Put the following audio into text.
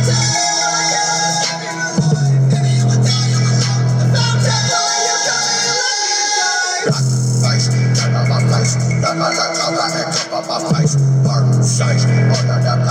Face, turn on my face, turn on the top of my face, hard size, all of that